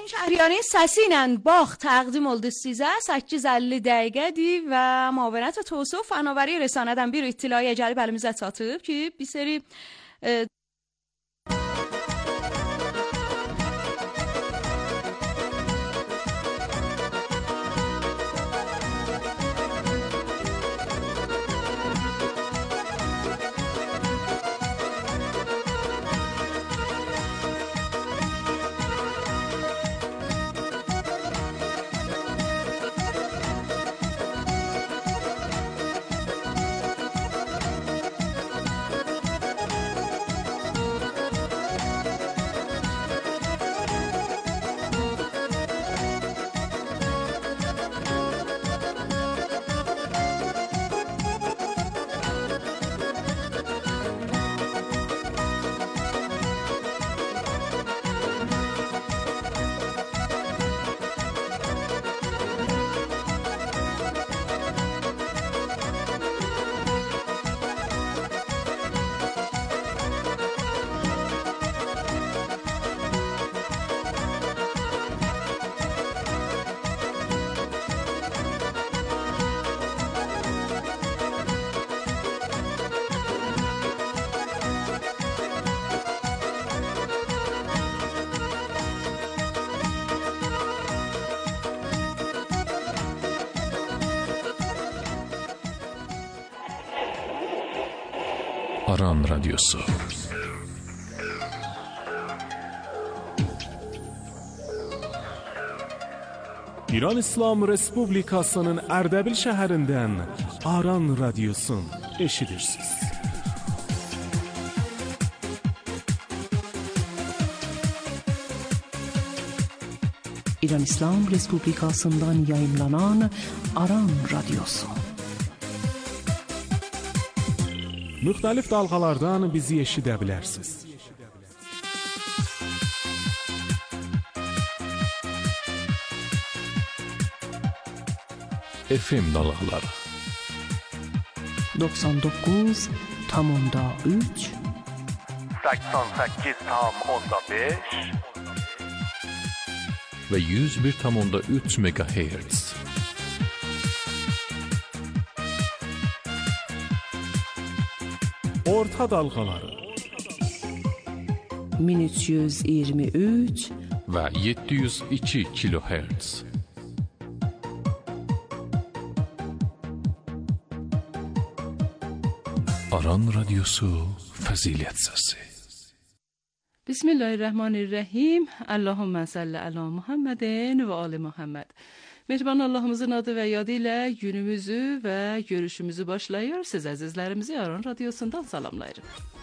Şəhriyanın səsi ilə Bax təqdim oldu sizə 8:50 dəqiqədir və müavinət və təvəssüf fənavari rəsanədən bir ittilaya gəlib əlimizə çatıb ki, bir seri Aran Radyosu. İran İslam Respublikasının Ərdəbil şəhərindən Aran Radyosun eşidirsiniz. İran İslam Respublikasından yayımlanan Aran Radyosu. Müxtəlif dalğalardan bizi eşidə bilərsiniz. FM dalğaları 99.3 88.5 və 101.3 MHz. Orta dalğaları 1323 və 702 kHz. Aran Radyosu Fəzilət Səsi. Bismillahirrahmanirrahim. Allahümme salli ala Muhammedin ve ali Muhammed. Mehriban Allah'ımızın adı ve yadı ile günümüzü ve görüşümüzü başlayıyor. Siz azizlerimizi Aran Radyosu'ndan salamlayırım.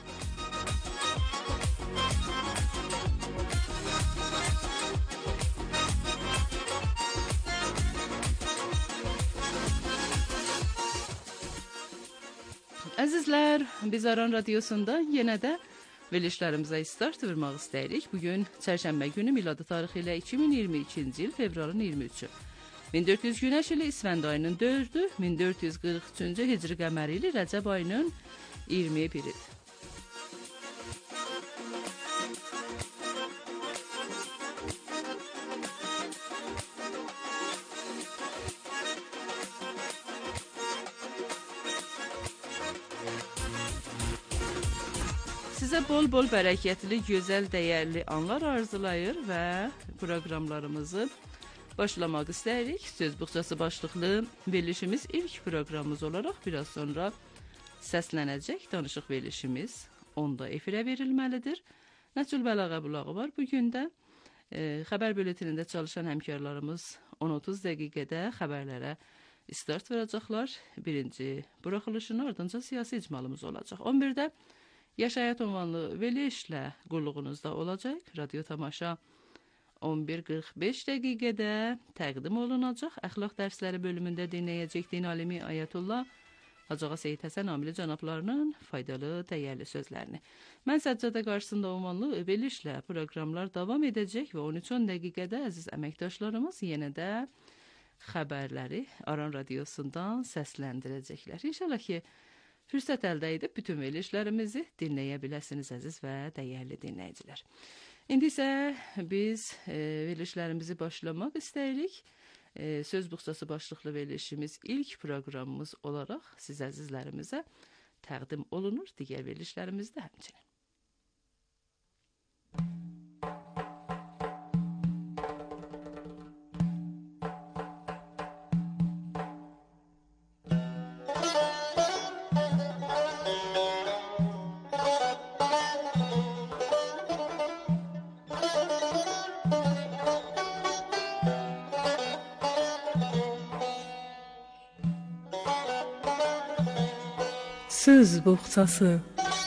Azizler, biz Aran Radyosu'nda yine de verilişlərimizə start vermək istəyirik. Bugün çərşənbə günü miladi tarixi ilə 2022-ci il fevralın 23-ü. 1400 günəş ili İsfənd ayının 4-ü, 1443-cü hicri qəməri ili Rəcəb ayının 21-i. Sizə bol-bol bərəkətli, gözəl, dəyərli anlar arzulayır və proqramlarımızı başlamaq istəyirik. Söz buxçası başlıqlı verilişimiz ilk proqramımız olaraq biraz sonra səslənəcək. Danışıq verilişimiz onda efirə verilməlidir. Nəcül Bəlağa bulağı var. Bugün də xəbər bülletinində çalışan həmkarlarımız 10-30 dəqiqədə xəbərlərə start verəcəklər. Birinci buraxılışın ardınca siyasi icmalımız olacaq. 11-də Yaşayat ünvanlı verilişlə qulluğunuzda olacaq. Radyo tamaşa 11:45 dəqiqədə təqdim olunacaq. Əxlaq dərsləri bölümündə dinləyəcək din alimi Ayətullah Hacıağa Seyid Həsən Amili cənablarının faydalı, dəyərli sözlərini. Mən Səccadə qarşısında ünvanlı verilişlə proqramlar davam edəcək və 13-10 dəqiqədə əziz əməkdaşlarımız yenə də xəbərləri Aran Radyosundan səsləndirəcəklər. İnşallah ki, fürsət əldə edib bütün verilişlərimizi dinləyə biləsiniz əziz və dəyərli dinləyicilər. İndi isə biz verilişlərimizi başlamaq istəyirik. Söz buxçası başlıqlı verilişimiz ilk proqramımız olaraq siz əzizlərimizə təqdim olunur. Digər verilişlərimiz də həmçinin. Söz buxçası.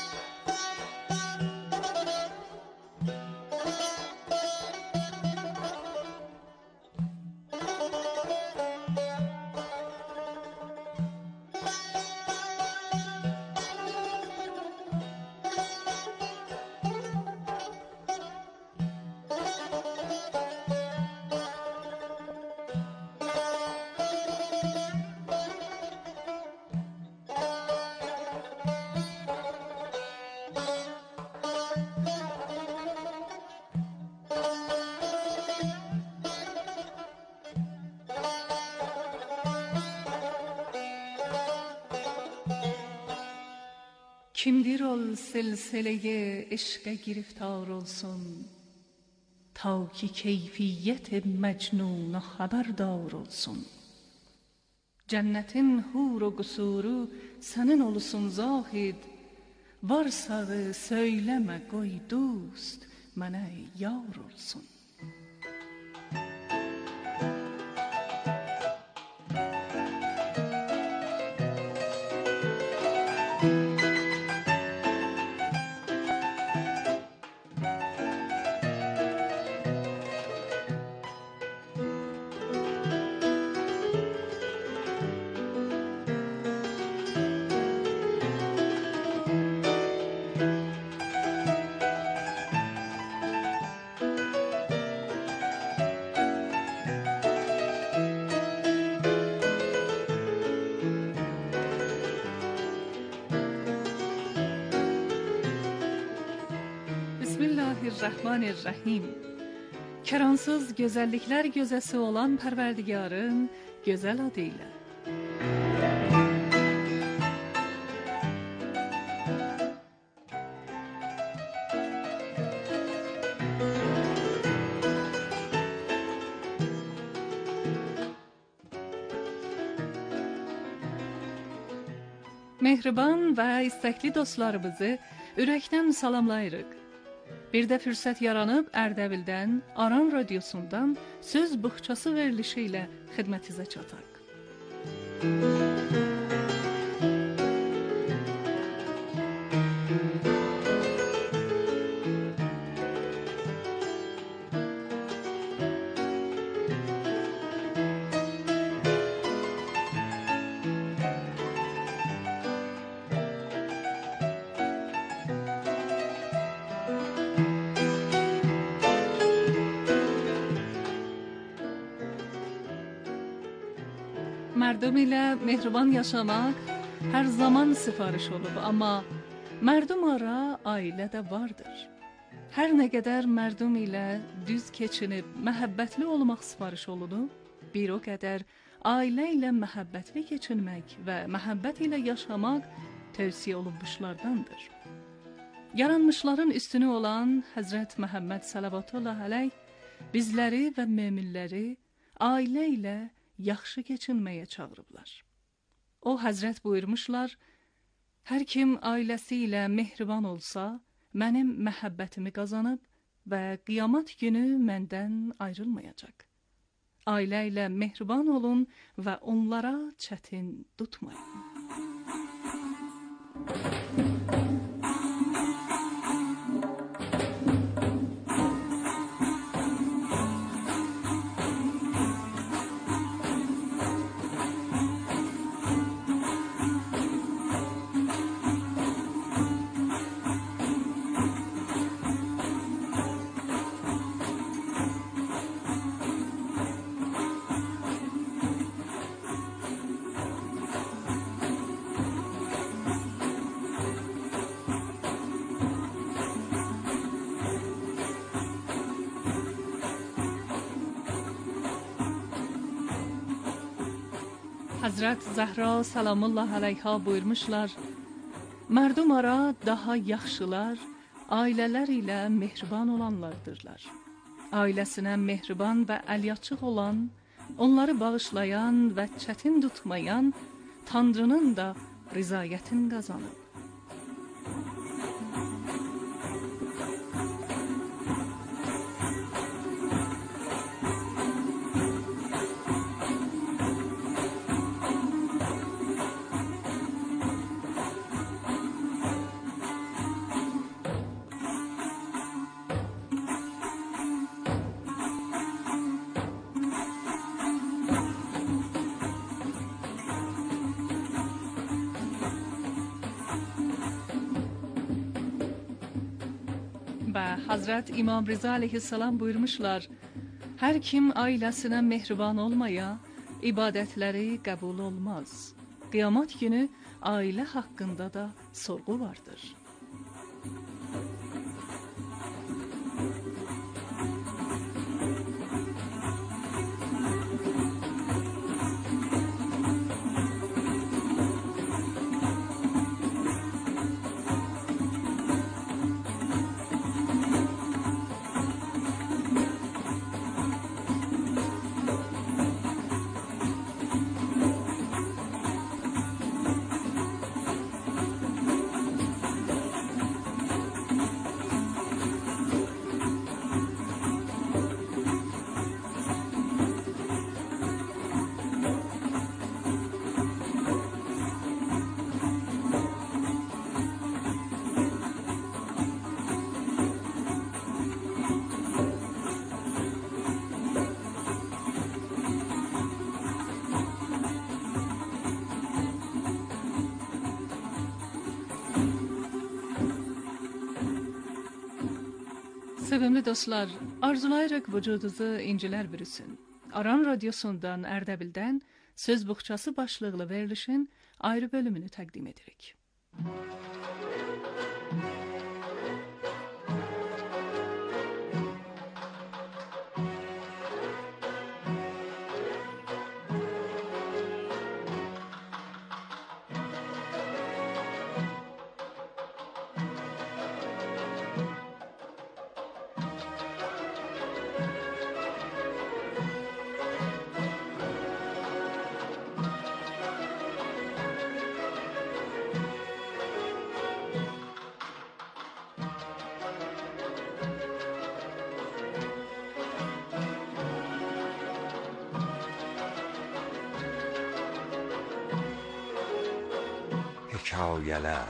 Kimdir ol silsileye eşqe giriftar olsun, ta ki keyfiyet mecnuna haberdar olsun. Cennetin hur o qusuru senin olsun zahid, varsa söyleme qoy dost mənə yar olsun. Bismillahirrahmanirrahim. Keransız gözəlliklər gözəsi olan Pərverdigarın gözəl adıyla. Mehriban və istəkli dostlarımızı ürəkdən salamlayırıq. Bir də fürsət yaranıb Ərdəbildən, Aran radiosundan söz buxçası verilişi ilə xidmətinizə çataq. Mərdum ilə mehriban yaşamaq hər zaman sifariş olub, amma mərdum ara ailə də vardır. Hər nə qədər mərdum ilə düz keçinib məhəbbətli olmaq sifariş olunub, bir o qədər ailə ilə məhəbbətli keçinmək və məhəbbət ilə yaşamaq tövsiyə olunmuşlardandır. Yaranmışların üstünü olan Həzrət Məhəmməd Səlavatullah əleyh bizləri və möminləri ailə ilə yaxşı keçinməyə çağırıblar. O Həzrət buyurmuşlar, hər kim ailəsi ilə mehriban olsa, mənim məhəbbətimi qazanıb və qiyamət günü məndən ayrılmayacaq. Ailə ilə mehriban olun və onlara çətin tutmayın. Hazret Zəhra salamullah aleyha buyurmuşlar: Mərdum ara daha yaxşılar ailələr ilə mehriban olanlardırlar. Ailəsinə mehriban və əlyaçıq olan, onları bağışlayan və çətin tutmayan Tanrının da rızayətini qazanır. Hazret İmam Rıza aleyhisselam buyurmuşlar: Her kim ailesine mehriban olmaya, ibadetleri kabul olmaz. Kıyamet günü aile hakkında da sorgu vardır. Sevimli dostlar, arzulayaraq vücudunuzu incilər bürüsün. Aran Radyosu'ndan Erdebil'den Söz Buxçası başlıqlı verilişin ayrı bölümünü təqdim edirik. Hekayələr.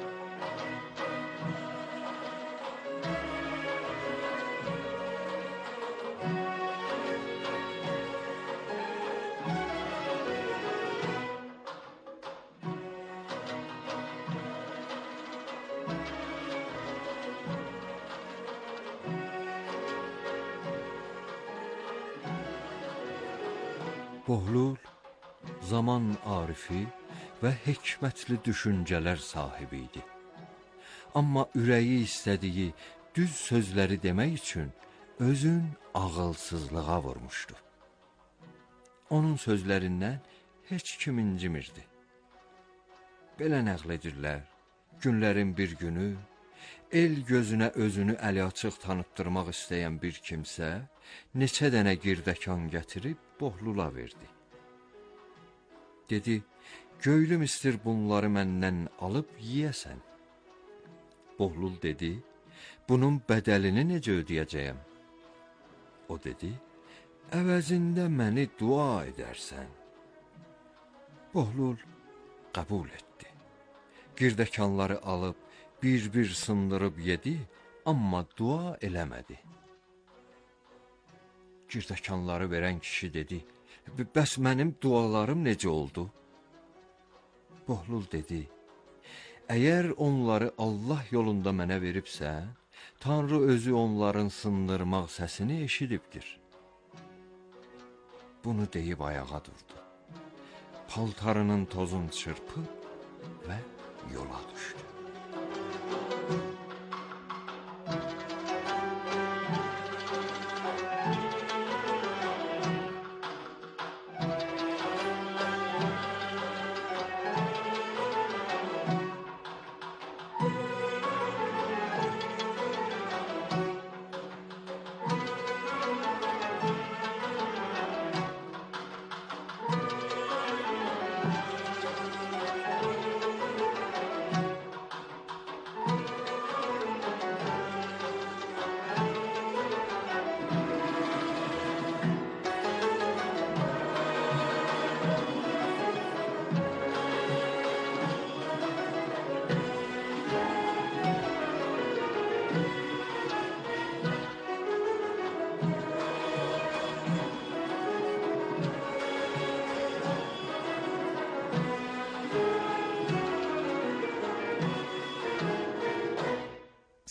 Bohlul, zaman arifi və hikmətli düşüncələr sahibi idi. Amma ürəyi istədiyi düz sözləri demək üçün özün ağılsızlığa vurmuşdu. Onun sözlərindən heç kim incimirdi. Belə nəql edirlər, günlərin bir günü, el gözünə özünü əli açıq tanıtdırmaq istəyən bir kimsə, neçə dənə girdəkan gətirib Bohlula verdi. Dedi, göylüm istir bunları məndən alıb yiyəsən. Bohlul dedi, bunun bədəlini necə ödəyəcəyəm? O dedi, əvəzində məni dua edərsən. Bohlul qəbul etdi. Girdəkanları alıb bir-bir sındırıb yedi, amma dua eləmədi. Girdəkanları verən kişi dedi, bəs mənim dualarım necə oldu? Bohlul dedi, əgər onları Allah yolunda mənə veribsən, Tanrı özü onların sındırmaq səsini eşidibdir. Bunu deyib ayağa durdu. Paltarının tozunu çırpıb və yola düşdü.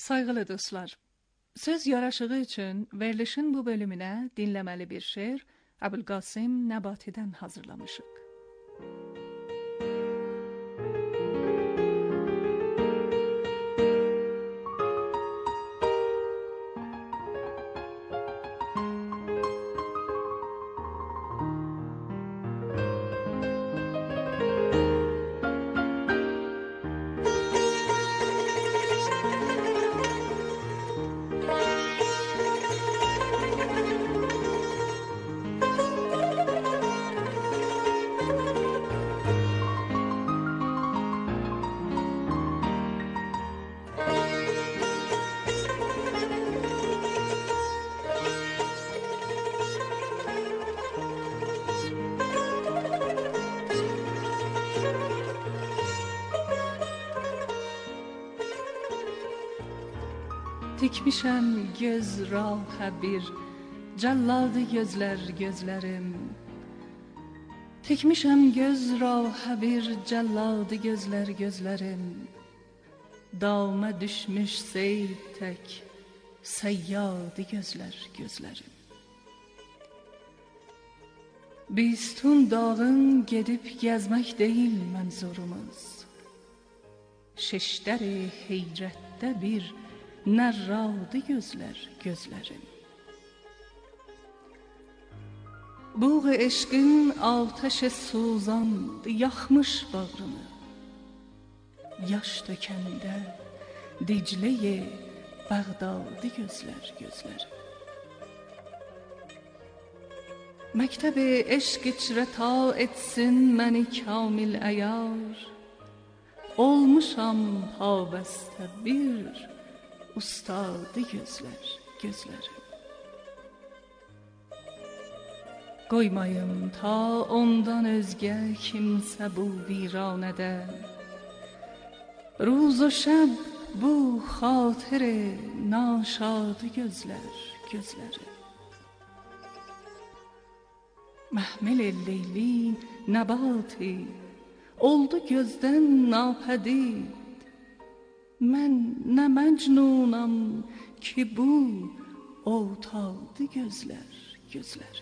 Sayğılı dostlar, söz yaraşığı üçün verilişin bu bölümünə dinləməli bir şeir Əbülqasım Nəbatidən hazırlamışıq. Tikmişəm göz rahə bir cəlladı gözlər gözlərim. Tikmişəm göz rahə bir cəlladı gözlər gözlərim. Dağıma düşmüş seyid tək səyyadı gözlər gözlərim. Bistun dağın gedib gəzmək deyil mənzurumuz. Şeşdəri heyrətdə bir nərradı gözlər gözlərim. Buğ eşqin ateşi suzandı, yaxmış bağrımı. Yaş dökəndə Diclə-i Bağdadı gözlər gözlərim. Məktəb-i eşq içrə ta etsin məni kamil əyar. Olmuşam pabəstə bir ustadı gözlər gözlərim. Qoymayım ta ondan özgə kimsə bu viranədə. Ruz و şəb bu xatir naşadı gözlər gözlərim. Məhmil leylin nəbati oldu gözdən napədid. Mən nə məcnunam ki bu otadı gözlər gözlərim.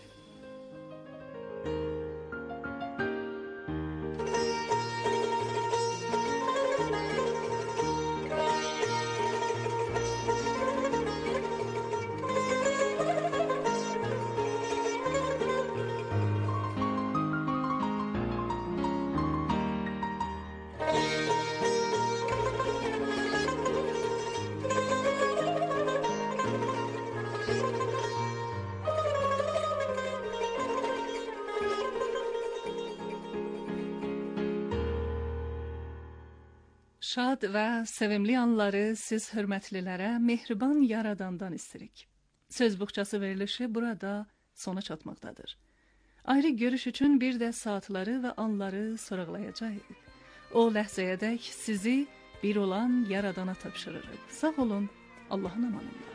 Şad və sevimli anları siz hörmətlilərə mehriban yaradandan istirik. Söz buxçası verilişi burada sona çatmaqdadır. Ayrı görüş üçün bir də saatları və anları soraqlayacağıq. O ləhzəyədək sizi bir olan yaradana tapşırırıq. Sağ olun, Allahın amanında.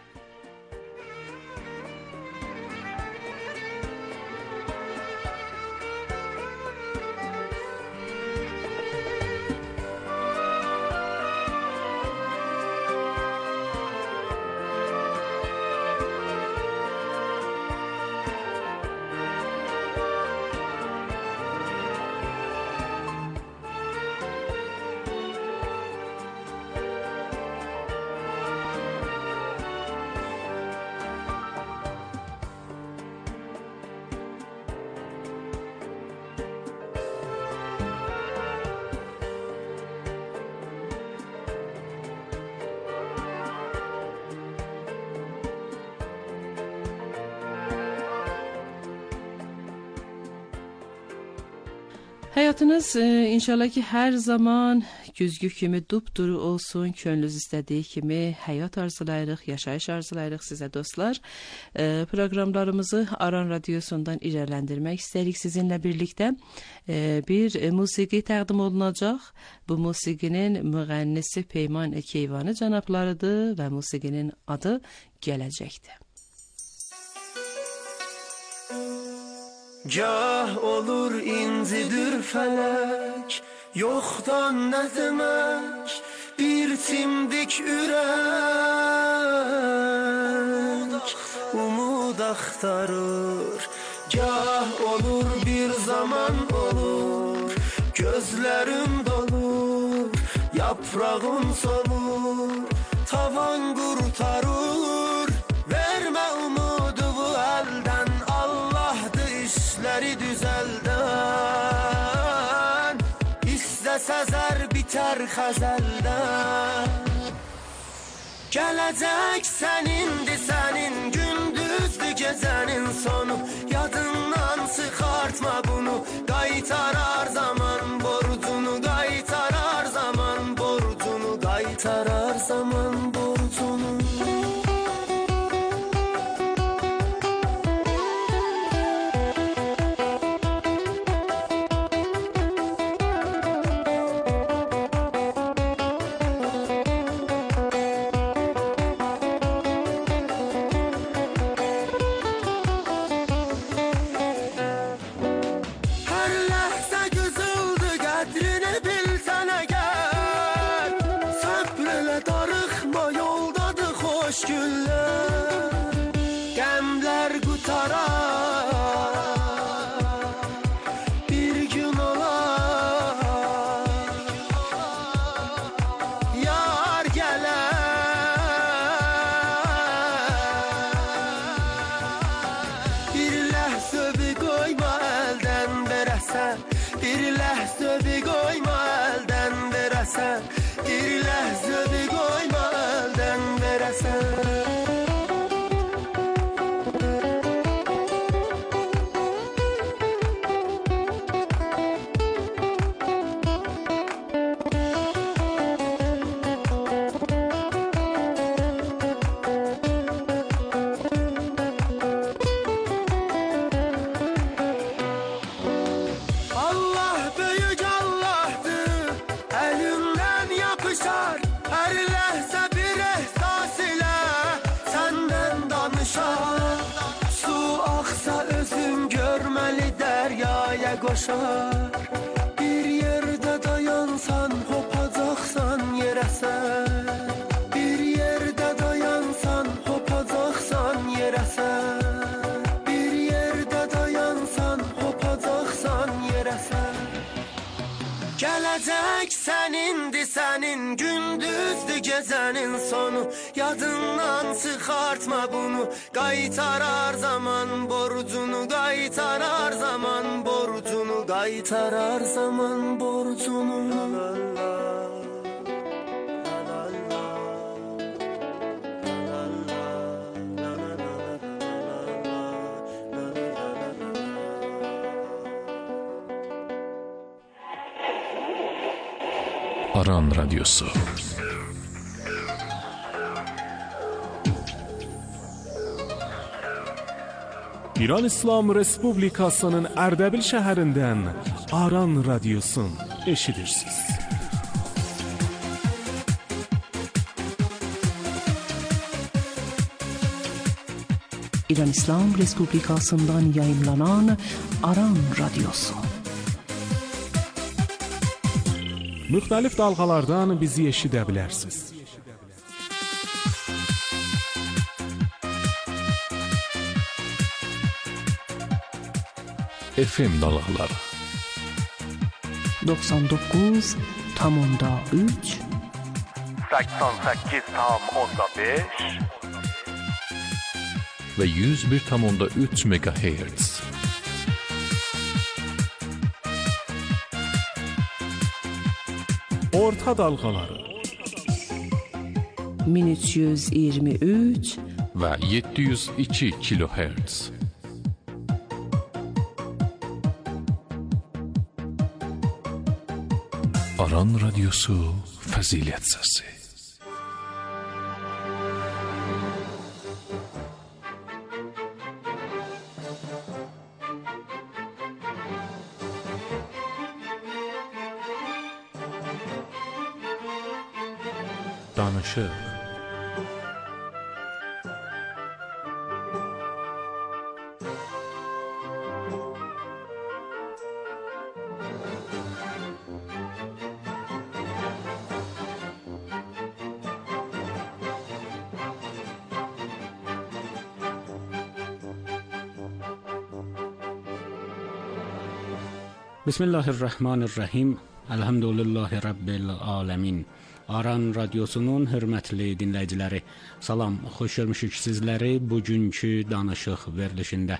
Həyatınız inşallah ki hər zaman güzgü kimi dupduru olsun, könlünüz istədiyi kimi həyat arzulayırıq, yaşayış arzulayırıq sizə dostlar. Proqramlarımızı Aran Radiosundan irələndirmək istəyirik sizinlə birlikdə. Bir musiqi təqdim olunacaq. Bu musiqinin müğənnisi Peyman Keyvani cənablarıdır və musiqinin adı Gələcəkdir. Gah olur incidir felek, yoktan ne demek, bir Simdik ürək umud axtarır. Gah olur bir zaman olur, gözlərim dolur, yaprağım solur, tavan qurtarır. Vermə umudu bu əldən, Allahdır işləri düzəldən. İstəsəzər bitər xəzəldən. Gələcək sənindir sənin, gündüzdür gecənin sonu. Yadından çıxartma bunu, qaytarar zaman borcunu, qaytarar zaman borcunu, qaytarar zaman borcunu. Qəmlər qutarar, bir gün olar, yar gələr. Bir ləhzə bir qoyma əldən verəsən, bir ləhzə bir qoyma əldən verəsən, bir ləhzə bir qoyma əldən verəsən. Qoşar, bir yerdə dayansan, hopacaqsan yerəsən. Bir yerdə dayansan, hopacaqsan yerəsən. Bir yerdə dayansan, hopacaqsan yerəsən. Gələcək sənindir sənin, gündüzdür gecənin sonu. Yadından çıxartma bunu, qaytarar zaman borcunu, qaytarar zaman borcunu, qaytarar zaman borcunu. Aran Radyosu. İran İslam Respublikasının Ərdəbil şəhərindən Aran Radyosun eşidirsiniz. İran İslam Respublikasından yayımlanan Aran Radyosu. Müxtəlif dalğalardan bizi eşidə bilərsiniz. FM dalğaları 99,3 88,5 ve 101,3 MHz. Orta dalğaları 1323 ve 702 kHz. Aran Radyosu Fəzilət Səsi. Danışıq. Bismillahirrahmanirrahim. Elhamdülillahi Rabbil alemin. Aran Radiosunun hörmətli dinləyiciləri, salam, xoş görmüşük sizləri bugünkü danışıq verilişində.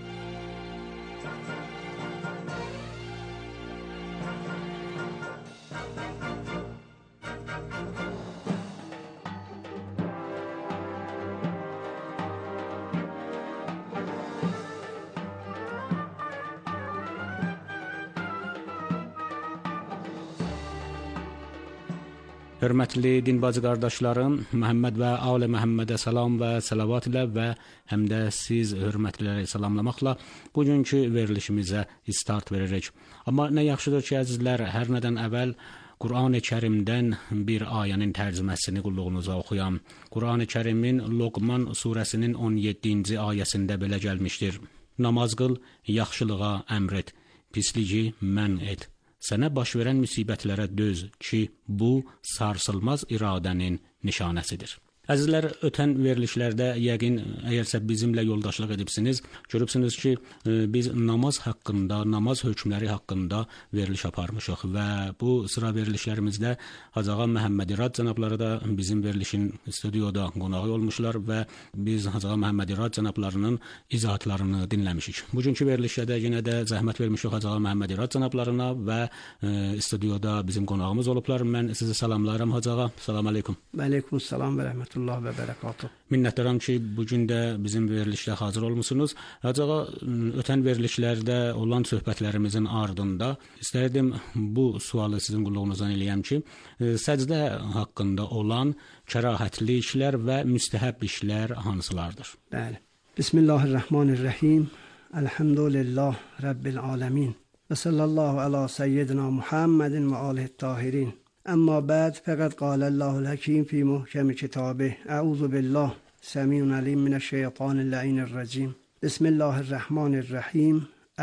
Hörmətli din bacı qardaşlarım, Məhəmməd və Alə Məhəmmədə salam və salavat ilə və həm də siz hörmətliləri salamlamaqla bugünkü verilişimizə start veririk. Amma nə yaxşıdır ki, əzizlər, hər nədən əvvəl Qur'an-ı Kərimdən bir ayənin tərcüməsini qulluğunuza oxuyam. Qur'an-ı Kərimin Loqman surəsinin 17-ci ayəsində belə gəlmişdir. Namaz qıl, yaxşılığa əmr et, pisliyi mən et. Sənə baş verən müsibətlərə döz ki, bu sarsılmaz iradənin nişanəsidir. Əzizlər, ötən verilişlərdə yəqin əgərsə bizimlə yoldaşlıq edibsiniz, görübsünüz ki, biz namaz haqqında, namaz hökmləri haqqında veriliş aparmışıq və bu sıra verilişlərimizdə Hacı Ağa Məhəmməd İrad cənabları da bizim verilişin studiyada qonağı olmuşlar və biz Hacı Ağa Məhəmməd İrad cənablarının izahatlarını dinləmişik. Bugünkü verilişdə də yenə də zəhmət vermişik Hacı Ağa Məhəmməd İrad cənablarına və studiyada bizim qonağımız olublar. Mən sizi salamlayıram Hacı Ağa. Salam aleykum. Aleykum salam və rəhmətullah. Allah və bərəkatuh. Minnətdaram ki, bugün də bizim verilişdə hazır olmusunuz. Hacı Ağa, ötən verilişlərdə olan söhbətlərimizin ardında istərdim bu sualı sizin qulluğunuzdan eləyəm ki, səcdə haqqında olan kərahətli işlər və müstəhəb işlər hansılardır? Bəli. Bismillahirrahmanirrahim. Elhamdülillah Rabbil alemin. Və sallallahu ala seyyidina Muhammedin və alihi tahirin. أما بعد فقد قال الله الحكيم في محكم كتابه أعوذ بالله سميع عليم من الشيطان اللعين الرجيم بسم الله الرحمن الرحيم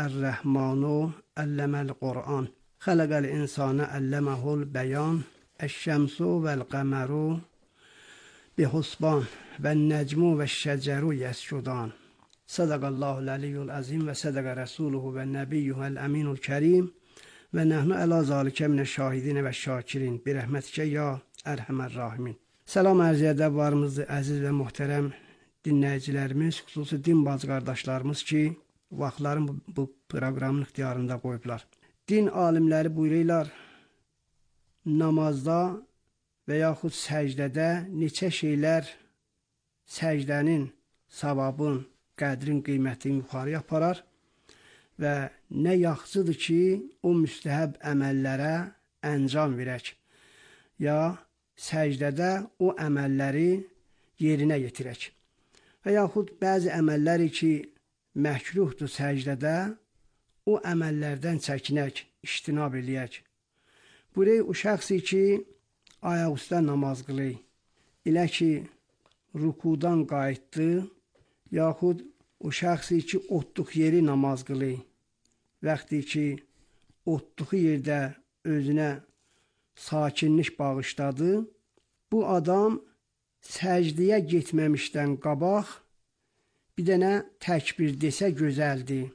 الرحمن علم القرآن خلق الإنسان علمه البيان الشمس والقمر بحسبان والنجم والشجر يسجدان صدق الله العلي العظيم وصدق رسوله والنبي الأمين الكريم və nəhnu əla zalikə minə şahidinə və şakirin bir rəhmətikə ya ərhəmər rahimin. Salam ərz edəbvarımızdır, əziz və muhterəm dinləyicilərimiz, xüsusi din bacı qardaşlarımız ki, vaxtların bu proqramın ixtiyarında qoyublar. Din alimləri buyururlar, namazda və yaxud səcdədə neçə şeylər səcdənin savabın, qədrin, qiymətini yuxarı aparar və nə yaxşıdır ki, o müstəhəb əməllərə əncam verək, ya səcdədə o əməlləri yerinə yetirək. Və yaxud bəzi əməlləri ki, məkruhdur səcdədə, o əməllərdən çəkinək, iştinab eləyək. Buraya o şəxsi ki, ayaq üstə namaz qılır, elə ki, rukudan qayıtdı, yaxud o şəxsi ki, otluq yeri namaz qılır, vaxtı ki, otluğu yerdə özünə sakinlik bağışladı, bu adam səcdiyə getməmişdən qabaq bir dənə təkbir desə gözəldir.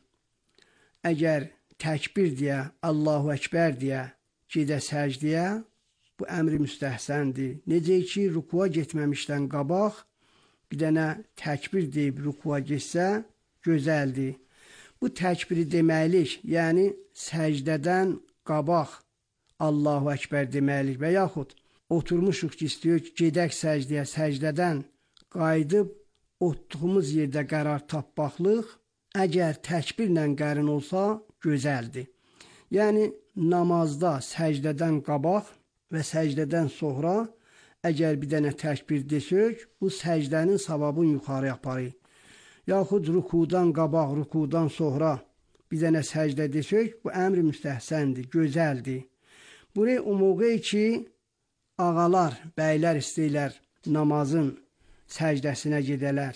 Əgər təkbir deyə, Allahu Əkbər deyə gedə səcdiyə, bu əmri müstəhsəndir. Necə ki, rukuğa getməmişdən qabaq bir dənə təkbir deyib rukuğa getsə gözəldir. Bu təkbiri deməklik, yəni səcdədən qabaq Allahu Əkbər deməklik və yaxud oturmuşuq ki, istəyir ki, gedək səcdəyə, səcdədən qayıdıb otduğumuz yerdə qərar tapmaqlıq, əgər təkbirlə qərin olsa, gözəldir. Yəni, namazda səcdədən qabaq və səcdədən sonra əgər bir dənə təkbir desək, bu səcdənin savabını yuxarı aparır. Yaxud rukudan qabaq, rukudan sonra bir dənə səcdə desək, bu əmr müstəhsəndir, gözəldir. Buraya o mövqe ki, ağalar, bəylər istəyirlər namazın səcdəsinə gedələr.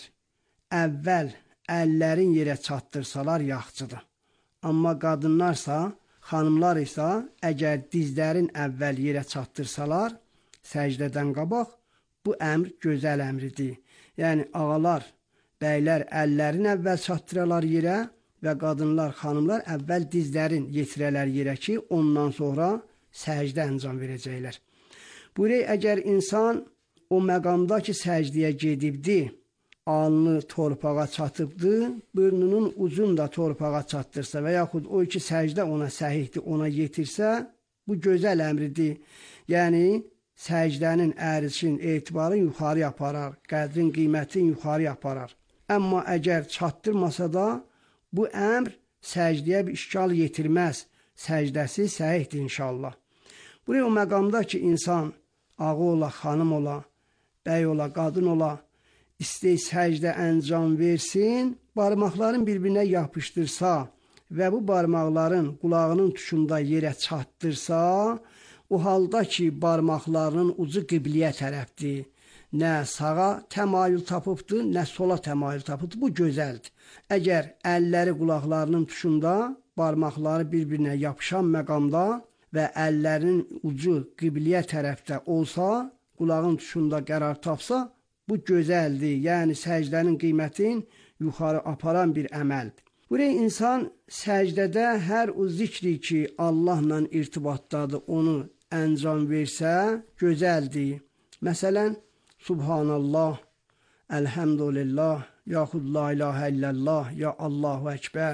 Əvvəl əllərin yerə çatdırsalar yaxçıdır. Amma qadınlarsa, xanımlar isə əgər dizlərin əvvəl yerə çatdırsalar, səcdədən qabaq, bu əmr gözəl əmridir. Yəni, ağalar, bəylər əllərin əvvəl çatdıralar yerə, və qadınlar, xanımlar əvvəl dizlərin yetirələr yerə ki, ondan sonra səcdə əncam verəcəklər. Buyuruq, əgər insan o məqamda ki, səcdiyə gedibdi, alnı torpağa çatıbdı, burnunun ucunu da torpağa çatdırsa və yaxud o iki səcdə ona səhihdir, ona yetirsə, bu gözəl əmridir. Yəni, səcdənin ərişin, etibarın yuxarı aparar, qədrin, qiymətin yuxarı aparar. Amma əgər çatdırmasa da, bu əmr səcdiyə bir işgal yetirməz, səcdəsi səhihdir inşallah. Buraya o məqamda ki, insan ağa ola, xanım ola, bəy ola, qadın ola, istəy səcdə əncam versin, barmaqların bir-birinə yapışdırsa və bu barmaqların qulağının tuşunda yerə çatdırsa, o halda ki, barmaqlarının ucu qibliyə tərəfdir. Nə sağa təmayül tapıbdır, nə sola təmayül tapıbdır. Bu gözəldir. Əgər əlləri qulaqlarının tuşunda, barmaqları bir-birinə yapışan məqamda və əllərinin ucu qibliyə tərəfdə olsa, qulağın tuşunda qərar tapsa, bu gözəldir. Yəni, səcdənin qiymətin yuxarı aparan bir əməldir. Buraya insan səcdədə hər o zikri ki, Allahla irtibatdadır, onu əncam versə, gözəldir. Məsələn, Subhanallah, Elhamdülillah, yaxud La ilahə illallah, ya Allahu Əkbər.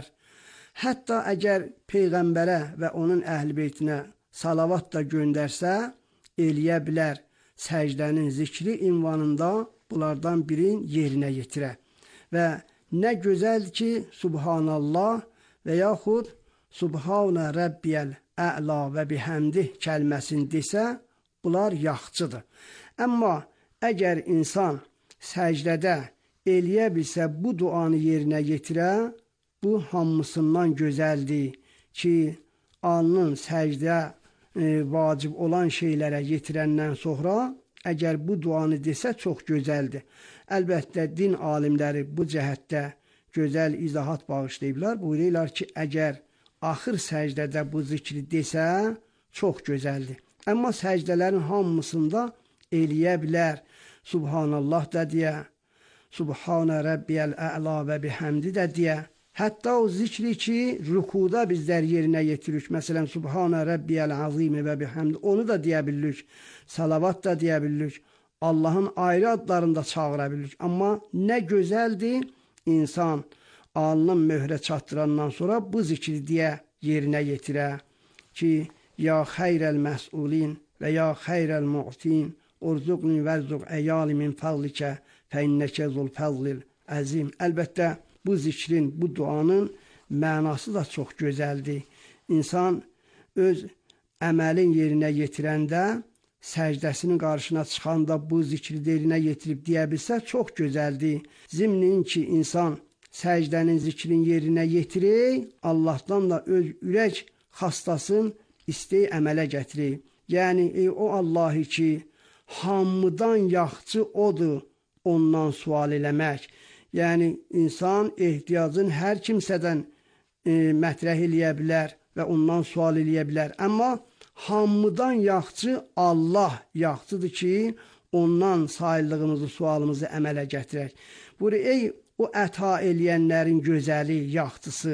Hətta əgər Peyğəmbərə və onun əhl-i beytinə salavat da göndərsə, eləyə bilər səcdənin zikri ünvanında bunlardan birin yerinə yetirə. Və nə gözəldir ki, Subhanallah və yaxud Subhanə Rəbbiyəl Ə'la və bihəmdih kəlməsini desə, bunlar yaxçıdır. Amma əgər insan səcdədə eləyə bilsə, bu duanı yerinə yetirə, bu hamısından gözəldir ki, alnın səcdə vacib olan şeylərə yetirəndən sonra, əgər bu duanı desə, çox gözəldir. Əlbəttə, din alimləri bu cəhətdə gözəl izahat bağışlayıblar. Buyururlar ki, əgər axır səcdədə bu zikri desə, çox gözəldir. Amma səcdələrin hamısında eləyə bilər. Subhanallah da deyə, Subhanə Rəbbiyəl Ə'la və bihəmdi də deyə. Hətta o zikri ki, rükuda bizlər yerinə yetiririk. Məsələn, Subhanə Rəbbiyəl Azimi və bihəmdi, onu da deyə bilirik. Salavat da deyə bilirik. Allahın ayrı adlarında çağıra bilirik. Amma nə gözəldir, insan alnın möhrə çatdırandan sonra bu zikri deyə yerinə yetirə ki, ya xeyrəl məsulin və ya xeyrəl mu'tin, urzuqni vərzug əyali min fəzlikə fə innəkə zul fəzlil əzim. Əlbəttə, bu zikrin, bu duanın mənası da çox gözəldir. İnsan öz əməlin yerinə yetirəndə, səcdəsinin qarşına çıxanda bu zikri yerinə yetirib deyə bilsə, çox gözəldir. Zimnin ki, insan səcdənin zikrin yerinə yetirir, Allahdan da öz ürək xastasın istəy əmələ gətirir. Yəni, o Allahı ki, hamıdan yaxçı odur, ondan sual eləmək. Yəni, insan ehtiyacın hər kimsədən mətrəh eləyə bilər və ondan sual eləyə bilər. Amma hamıdan yaxçı Allah yaxçıdır ki, ondan sayıldığımızı, sualımızı əmələ gətirək. Buyur, ey o əta eləyənlərin gözəli, yaxçısı,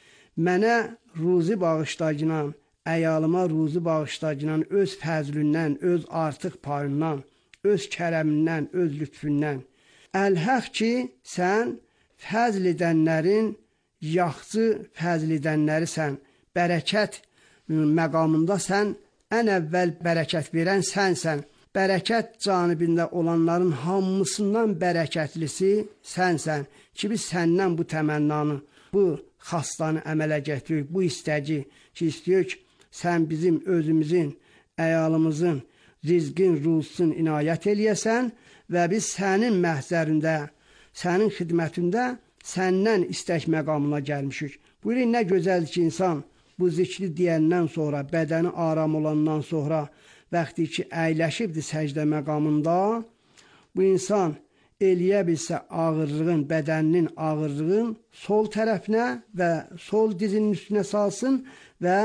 mənə ruzi bağışlayınan, əyalıma ruzi bağışlayınan öz fəzlündən, öz artıq payından, öz kərəmindən, öz lütfündən. Əlhəq ki, sən fəzl edənlərin yaxçı fəzl edənlərisən, bərəkət məqamında sən ən əvvəl bərəkət verən sənsən. Bərəkət canibində olanların hamısından bərəkətlisi sənsən ki, biz səndən bu təmənnanı, bu xastanı əmələ gətiririk, bu istəci ki, istəyirik sən bizim özümüzün, əyalımızın, rizqin, ruzsun inayət eləyəsən və biz sənin məhzərində, sənin xidmətində səndən istək məqamına gəlmişik. Buyurun, nə gözəldir ki, insan bu zikri deyəndən sonra, bədəni aram olandan sonra, vaxtı ki, əyləşibdir səcdə məqamında, bu insan eləyə bilsə ağırlığın, bədəninin ağırlığın sol tərəfinə və sol dizinin üstünə salsın və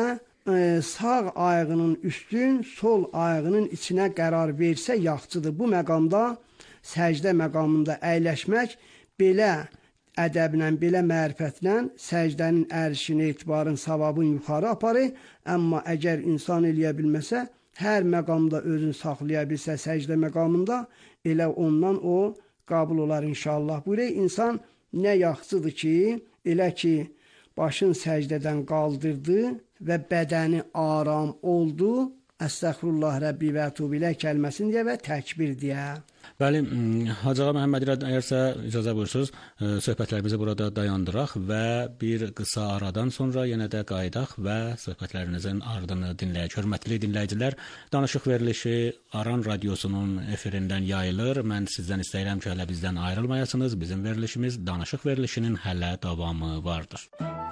sağ ayağının üstün, sol ayağının içinə qərar versə yaxçıdır. Bu məqamda, səcdə məqamında əyləşmək belə ədəblə, belə mərifətlə səcdənin ərşini, etibarın, savabın yuxarı aparır. Amma əgər insan eləyə bilməsə, hər məqamda özünü saxlaya bilsə səcdə məqamında, elə ondan o qəbul olar inşallah. Buyuruyor, insan nə yaxşıdır ki, elə ki, başın səcdədən qaldırdı və bədəni aram oldu, Əstəğfirullah Rəbbi və Ətubu ilə kəlməsini deyə və təkbir deyə. Bəli, Hacı Ağa Məhəmməd İrad, əgərsə icazə buyursunuz, söhbətlərimizi burada dayandıraq və bir qısa aradan sonra yenə də qayıdaq və söhbətlərinizin ardını dinləyək. Hörmətli dinləyicilər, danışıq verilişi Aran Radiosunun efirindən yayılır. Mən sizdən istəyirəm ki, hələ bizdən ayrılmayasınız. Bizim verilişimiz danışıq verilişinin hələ davamı vardır.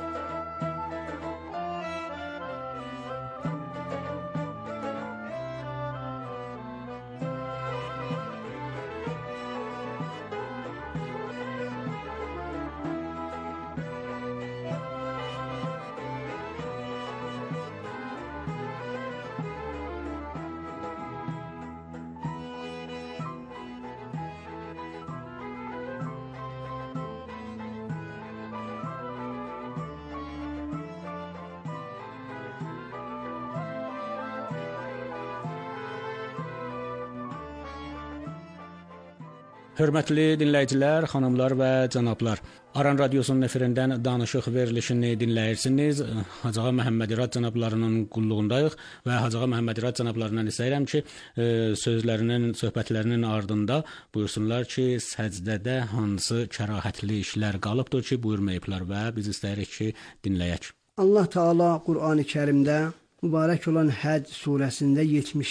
Hörmətli dinləyicilər, xanımlar və cənablar, Aran Radiosunun efirindən danışıq verilişini dinləyirsiniz. Hacı Ağa Məhəmməd İrad cənablarının qulluğundayıq və Hacı Ağa Məhəmməd İrad cənablarından istəyirəm ki, sözlərinin, söhbətlərinin ardında buyursunlar ki, səcdədə hansı kərahətli işlər qalıbdır ki, buyurmayıblar və biz istəyirik ki, dinləyək. Allah Teala Qur'an-ı Kərimdə mübarək olan Həcc surəsində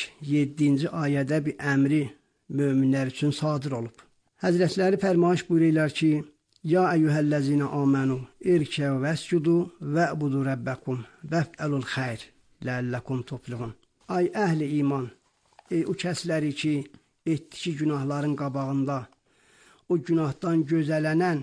77-ci ayədə bir əmri möminlər üçün sadir olub. Həzrətləri fərmayış buyururlar ki, Ya eyyuhəl-ləzina amanu irkəu vəscudu və'budu rəbbəkum vəf'əlul xeyr ləəlləkum tuflihun. Ay əhli iman, o kəsləri ki, etdi ki günahların qabağında, o günahdan gözələnən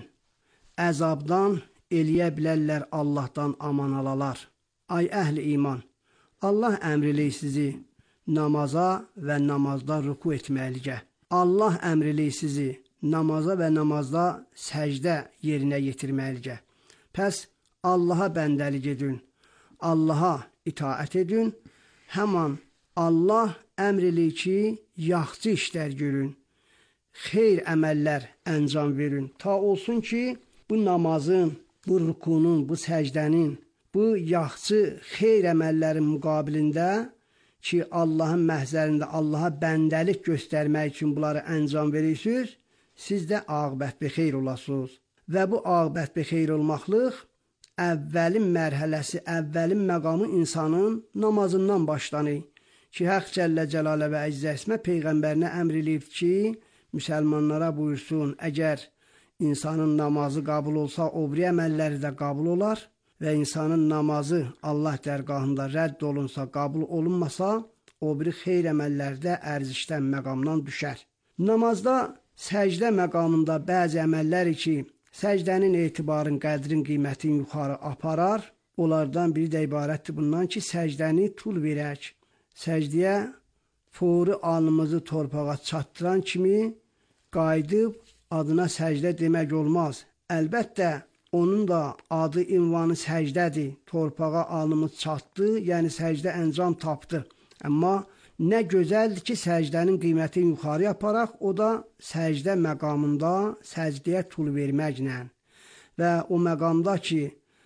əzabdan eləyə bilərlər Allahdan aman alalar. Ay əhli iman, Allah əmrləyir sizi namaza və namazda ruku etməliyə. Allah əmrləyir sizi namaza və namazda səcdə yerinə yetirməliyə. Pəs Allaha bəndəlik edin, Allaha itaət edin, həman Allah əmr eləyir ki, yaxşı işlər görün, xeyr əməllər əncam verin. Ta olsun ki, bu namazın, bu rukunun, bu səcdənin, bu yaxşı xeyr əməllərin müqabilində ki, Allahın məhzərində Allaha bəndəlik göstərmək üçün bunları əncam verirsiniz, siz də aqibət bi xeyr olasınız. Və bu aqibət bi xeyr olmaqlıq əvvəlin mərhələsi, əvvəlin məqamı insanın namazından başlanır. Ki, Haqq Cəllə Cəlalə və Əzzəsmə Peyğəmbərinə əmr eləyib ki, müsəlmanlara buyursun, əgər insanın namazı qəbul olsa, o biri əməlləri də qəbul olar və insanın namazı Allah dərgahında rədd olunsa, qəbul olunmasa, o biri xeyr əməllərdə ərzişdən məqamdan düşər. Namazda səcdə məqamında bəzi əməlləri ki, səcdənin etibarın, qədrin, qiymətin yuxarı aparar, onlardan biri də ibarətdir bundan ki, səcdəni tul verək. Səcdiyə fori alnımızı torpağa çatdıran kimi qayıdıb adına səcdə demək olmaz. Əlbəttə, onun da adı, ünvanı səcdədir. Torpağa alnımız çatdı, yəni səcdə əncam tapdı. Amma nə gözəldir ki, səcdənin qiymətini yuxarı aparaq, o da səcdə məqamında səcdəyə tul verməklə və o məqamda ki,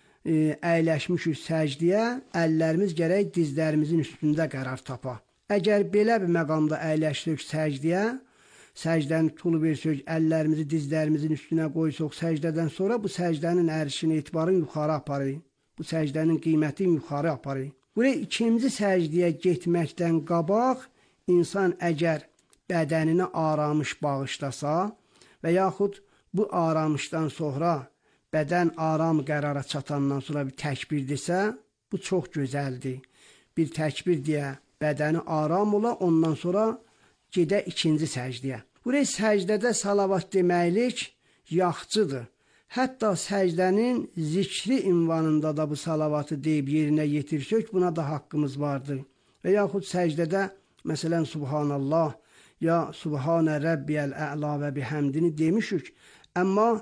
əyləşmişik səcdəyə, əllərimiz gərək dizlərimizin üstündə qərar tapa. Əgər belə bir məqamda əyləşsək səcdəyə, səcdəni tul versək, əllərimizi dizlərimizin üstünə qoysuq səcdədən sonra bu səcdənin ərşini, etibarını yuxarı aparır. Bu səcdənin qiymətini yuxarı aparır. Buraya ikinci səcdiyə getməkdən qabaq, insan əgər bədəninə aramış bağışlasa və yaxud bu aramışdan sonra bədən aram qərara çatandan sonra bir təkbir desə, bu çox gözəldir. Bir təkbir deyə bədəni aram ola, ondan sonra gedə ikinci səcdiyə. Buraya səcdədə salavat deməklik yaxçıdır. Hətta səcdənin zikri ünvanında da bu salavatı deyib yerinə yetirsək, buna da haqqımız vardır. Və yaxud səcdədə, məsələn, Subhanallah, ya Subhanə Rəbbiyəl-Əla və bihəmdini demişik. Amma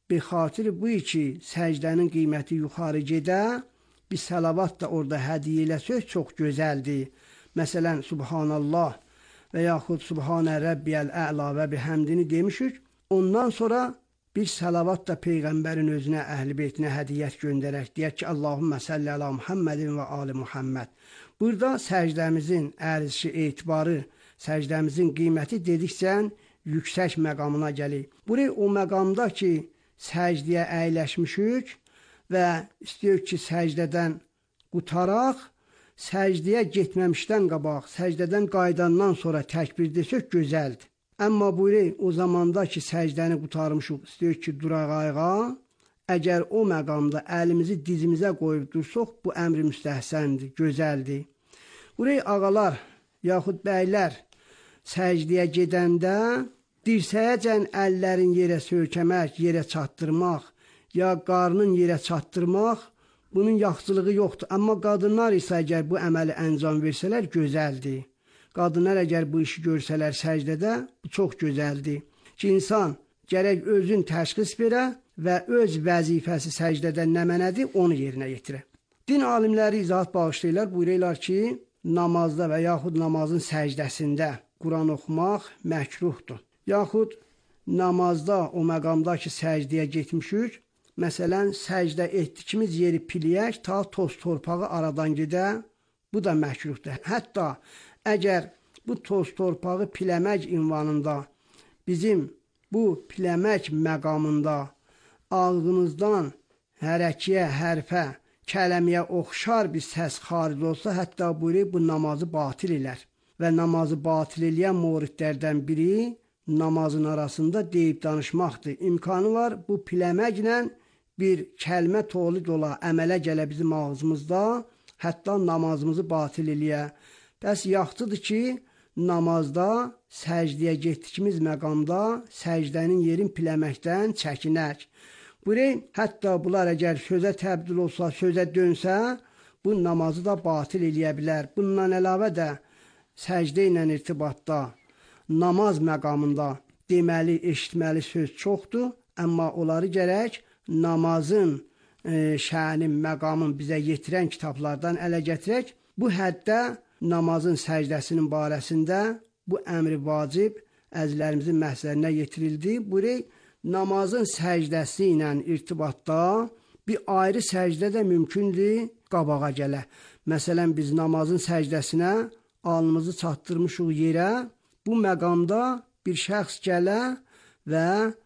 Be xatir bu ki səcdənin qiyməti yuxarı gedə, bir salavat da orada hədiyyə eləsək çox gözəldir. Məsələn, Subhanallah və yaxud Subhanə Rabbiyəl Əla və bihamdini demişik. Ondan sonra bir salavat da Peyğəmbərin özünə, əhl-i beytinə hədiyyət göndərək. Deyək ki, Allahümmə səlli əla Muhammedin və ali Muhammed. Burada səcdəmizin ərzişi, etibarı, səcdəmizin qiyməti dedikcə yüksək məqamına gəlir. Buraya o məqamda ki, səcdiyə əyləşmişik və istəyək ki, səcdədən qutaraq, səcdiyə getməmişdən qabaq, səcdədən qaydandan sonra təkbir desək gözəldir. Amma buraya o zamanda ki, səcdəni qutarmışıq, istəyək ki, duraq ayağa, əgər o məqamda əlimizi dizimizə qoyub dursaq, bu əmri müstəhsəndir, gözəldir. Buraya ağalar, yaxud bəylər səcdiyə gedəndə dirsəyəcən əllərin yerə söykəmək, yerə çatdırmaq, ya qarnın yerə çatdırmaq, bunun yaxşılığı yoxdur. Amma qadınlar isə əgər bu əməli əncam versələr, gözəldir. Qadınlar əgər bu işi görsələr səcdədə, bu çox gözəldir. Ki, insan gərək özün təşxis verə və öz vəzifəsi səcdədə nə mənədir, onu yerinə yetirə. Din alimləri izahat bağışlayırlar, buyururlar ki, namazda və yaxud namazın səcdəsində Quran oxumaq məkruhdur. Yaxud namazda o məqamda ki, səcdiyə getmişik, məsələn, səcdə etdikimiz yeri piliyək, ta toz torpağı aradan gedə, bu da məkruhdur. Hətta əgər bu toz torpağı piləmək ünvanında, bizim bu piləmək məqamında ağzımızdan hərəkiyə, hərfə, kələmiyə oxşar bir səs xaric olsa, hətta bu namazı batil elər. Və namazı batil eləyən muridlərdən biri namazın arasında deyib danışmaqdır. İmkanı var, bu piləməklə bir kəlmə tolid ola, əmələ gələ bizim ağzımızda, hətta namazımızı batil eləyə. Bəs yaxşıdır ki, namazda, səcdiyə getdikimiz məqamda səcdənin yerin piləməkdən çəkinək. Buraya hətta bunlar əgər sözə təbdil olsa, sözə dönsə, bu namazı da batil eləyə bilər. Bundan əlavə də səcdə ilə irtibatda, namaz məqamında deməli, eşitməli söz çoxdur, amma onları gərək namazın şənin, məqamın bizə yetirən kitablardan ələ gətirək. Bu həddə namazın səcdəsinin barəsində bu əmri vacib əzlərimizin məhzərinə yetirildi. Buraya namazın səcdəsi ilə irtibatda bir ayrı səcdə də mümkündür qabağa gələ. Məsələn, biz namazın səcdəsinə alnımızı çatdırmışıq yerə, bu məqamda bir şəxs gələ və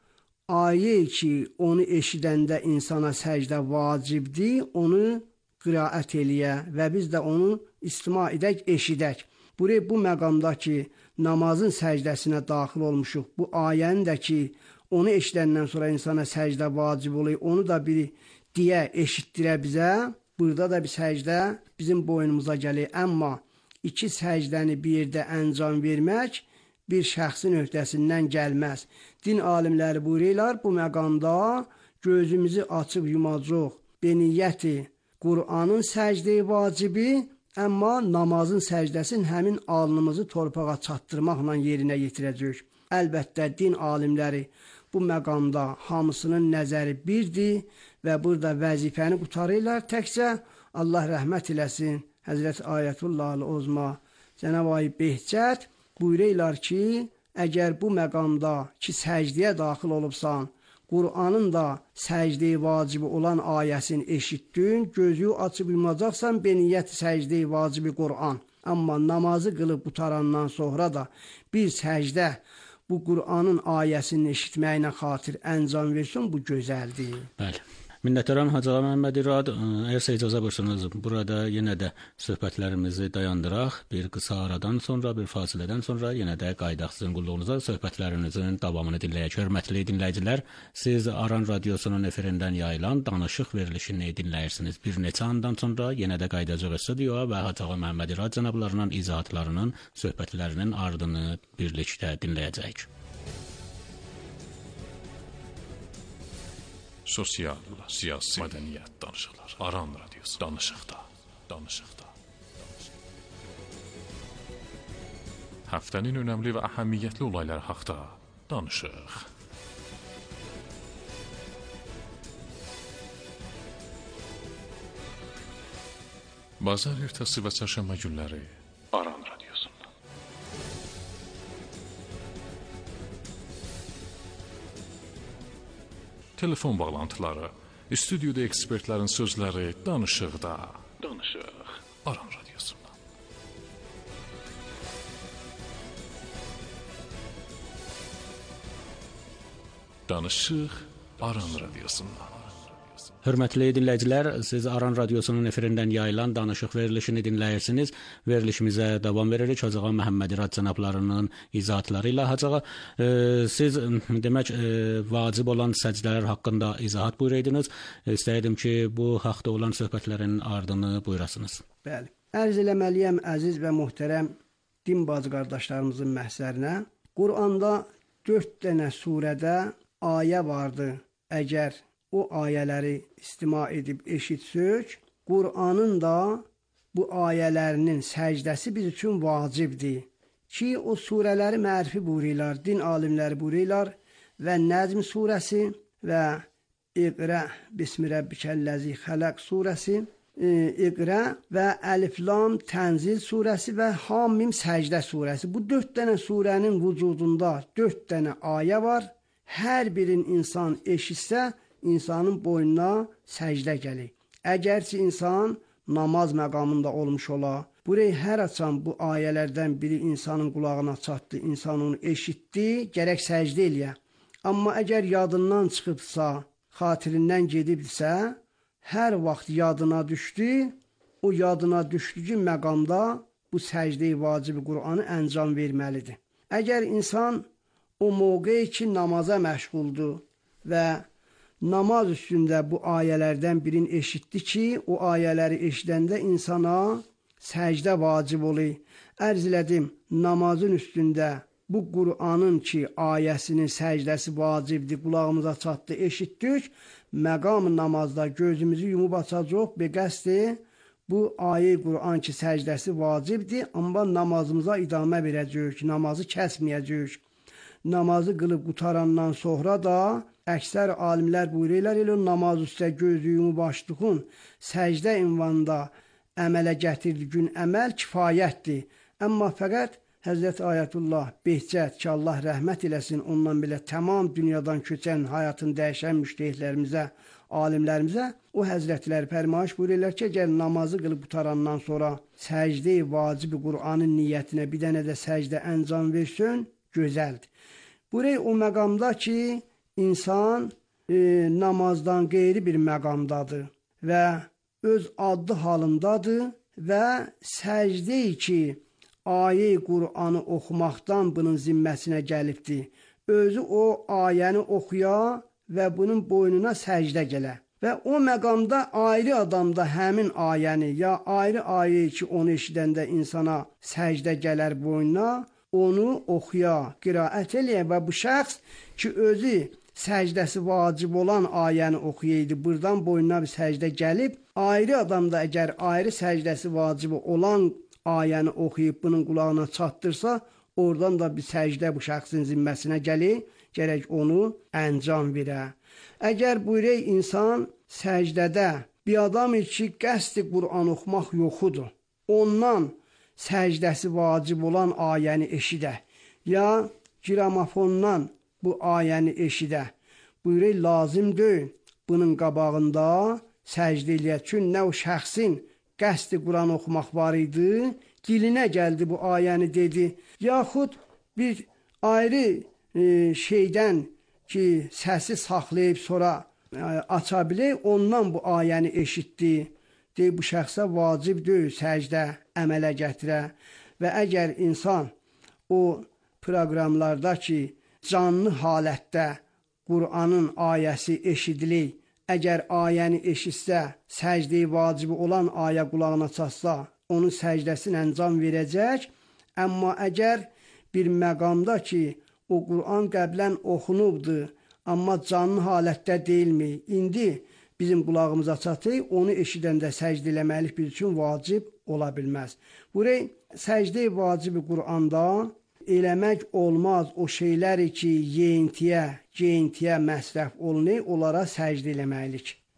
ayə ki, onu eşidəndə insana səcdə vacibdir, onu qiraət eləyə və biz də onu istima edək, eşidək. Buraya bu məqamda ki, namazın səcdəsinə daxil olmuşuq, bu ayəni də ki, onu eşidəndən sonra insana səcdə vacib olur, onu da bir deyə, eşitdirə bizə, burada da bir səcdə bizim boynumuza gəlir. Amma iki səcdəni bir yerdə əncam vermək bir şəxsin öhdəsindən gəlməz. Din alimləri buyururlar, bu məqamda gözümüzü açıb yumacaq, beniyyəti, Qur'anın səcdə-i vacibi, amma namazın səcdəsini həmin alnımızı torpağa çatdırmaqla yerinə yetirəcək. Əlbəttə, din alimləri bu məqamda hamısının nəzəri birdir və burada vəzifəni qutarırlar. Təkcə Allah rəhmət eləsin, Həzrət Ayətullah-ı Uzma, Cənab-ı Behçət buyururlar ki, əgər bu məqamda ki, səcdiyə daxil olubsan, Qur'anın da səcdə-i vacibi olan ayəsini eşitdin, gözü açıb yumacaqsan, beniyyət səcdə-i vacibi Qur'an. Amma namazı qılıb qutarandan sonra da bir səcdə bu Qur'anın ayəsini eşitməyinə xatir əncam versin, bu gözəldir. Bəli. Minnətdaram Hacı Ağa Məhəmməd İrad. Əgər icazə buyursanız, burada yenə də söhbətlərimizi dayandıraq. Bir qısa aradan sonra, bir fasilədən sonra yenə də qaydaq sizin qulluğunuza söhbətlərinizin davamını dinləyək. Hörmətli dinləyicilər, siz Aran Radiosunun efirindən yayılan danışıq verilişini dinləyirsiniz. Bir neçə andan sonra yenə də qaydacaq stüdioya və Hacı Ağa Məhəmməd İrad cənablarının izahatlarının, söhbətlərinin ardını birlikdə dinləyəcəyik. Sosial, siyasi, mədəniyyət danışıqlar. Aran Radiosu danışıqda. Həftənin önəmli və əhəmiyyətli olayları haqqında danışıq. Bazar ertəsi və çərşənbə günləri Aran Radiosundan. Telefon bağlantıları, stüdyoda ekspertlərin sözləri, danışıq Aran Radiosundan. Danışıq Aran Radiosundan. Hörmətli dinləyicilər, siz Aran Radiosunun efirindən yayılan danışıq verilişini dinləyirsiniz. Verilişimizə davam veririk. Hacığa Məhəmməd İrad cənablarının izahatları ilə. Hacığa, siz demək vacib olan səcdələr haqqında izahat buyuraydınız. İstəyirdim ki, bu haqda olan söhbətlərin ardını buyurasınız. Bəli. Ərz eləməliyəm əziz və möhtərəm din bacı qardaşlarımızın məhzərinə. Quranda 4 dənə surədə ayə vardı. Əgər o ayələri istima edib eşitsək, Qur'anın da bu ayələrinin səcdəsi biz üçün vacibdir ki, o surələri mərfi buyururlar, din alimləri buyururlar və Nəcm surəsi və İqra bismi rabbikəl-ləzi xələq surəsi, İqra və Əlif Lam Tənzil surəsi və Hamim Səcdə surəsi. Bu 4 dənə surənin vücudunda 4 dənə ayə var. Hər birin insan eşitsə, insanın boynuna səcdə gəlir. Əgərçi insan namaz məqamında olmuş ola, burayı hər açan bu ayələrdən biri insanın qulağına çatdı, insan onu eşitdi, gərək səcdə eləyə. Amma əgər yadından çıxıbsa, xatirindən gedibsə, hər vaxt yadına düşdü, o yadına düşdüyü məqamda bu səcdə-i vacibi Qur'anı əncam verməlidir. Əgər insan o mövqe ki, namaza məşğuldur və namaz üstündə bu ayələrdən birini eşitdi ki, o ayələri eşidəndə insana səcdə vacib olur. Ərz elədim, namazın üstündə bu Qur'anın ki, ayəsinin səcdəsi vacibdir, qulağımıza çatdı, eşitdik. Məqam namazda gözümüzü yumub açacaq, beqəsdir, bu ayə Qur'an ki, səcdəsi vacibdir, amma namazımıza idamə verəcək, namazı kəsməyəcək. Namazı qılıb qutarandan sonra da əksər alimlər buyururlar, elə namaz üstə gözü yumub açdığın səcdə ünvanında əmələ gətirdiyin əməl kifayətdir. Amma fəqət Həzrət Ayətullah Behçət ki, Allah rəhmət eləsin, ondan belə tamam dünyadan köçən, həyatını dəyişən müştəhidlərimizə, alimlərimizə, o həzrətlər fərmayış buyururlar ki, əgər namazı qılıb qutarandan sonra səcdə-i vacibi Qur'anın niyyətinə bir dənə də səcdə əncam versin, gözəldir. Buraya o məqamda ki, insan namazdan qeyri bir məqamdadır və öz adlı halındadır və səcdə-i ki, ayə-i Qur'anı oxumaqdan bunun zimməsinə gəlibdir. Özü o ayəni oxuya və bunun boynuna səcdə gələ. Və o məqamda ayrı adamda həmin ayəni, ya ayrı ayə ki, onu eşidəndə insana səcdə gələr boynuna, onu oxuya, qiraət eləyə və bu şəxs ki, özü səcdəsi vacib olan ayəni oxuyaydı, buradan boynuna bir səcdə gəlib, ayrı adamda əgər ayrı səcdəsi vacibi olan ayəni oxuyub bunun qulağına çatdırsa, oradan da bir səcdə bu şəxsin zimməsinə gəlir, gərək onu əncam verə. Əgər buyurək insan səcdədə bir adam ki, qəsdi Qur'an oxumaq yoxudur, ondan səcdəsi vacib olan ayəni eşidə, ya gramofondan bu ayəni eşidə, buyurək lazım deyil, bunun qabağında səcdə eləyə. Çünki nə o şəxsin qəsdi Quran oxumaq var idi, dilinə gəldi bu ayəni dedi, yaxud bir ayrı şeydən ki, səsi saxlayıb sonra aça bilək, ondan bu ayəni eşitdi. Deyib, bu şəxsə vacib deyil səcdə əmələ gətirə. Və əgər insan o proqramlarda ki, canlı halətdə Qur'anın ayəsi eşidilir, əgər ayəni eşitsə, səcdə-i vacibi olan ayə qulağına çatsa, onun səcdəsini əncam verəcək. Amma əgər bir məqamda ki, o Qur'an qəblən oxunubdur, amma canlı halətdə deyilmi, indi bizim qulağımıza çatır, onu eşidəndə səcdə eləməlik biz üçün vacib ola bilməz. Buraya səcdə-i vacibi Qur'anda eləmək olmaz o şeyləri ki, yeyintiyə, geyintiyə məsrəf olunur, onlara səcdə eləməklik.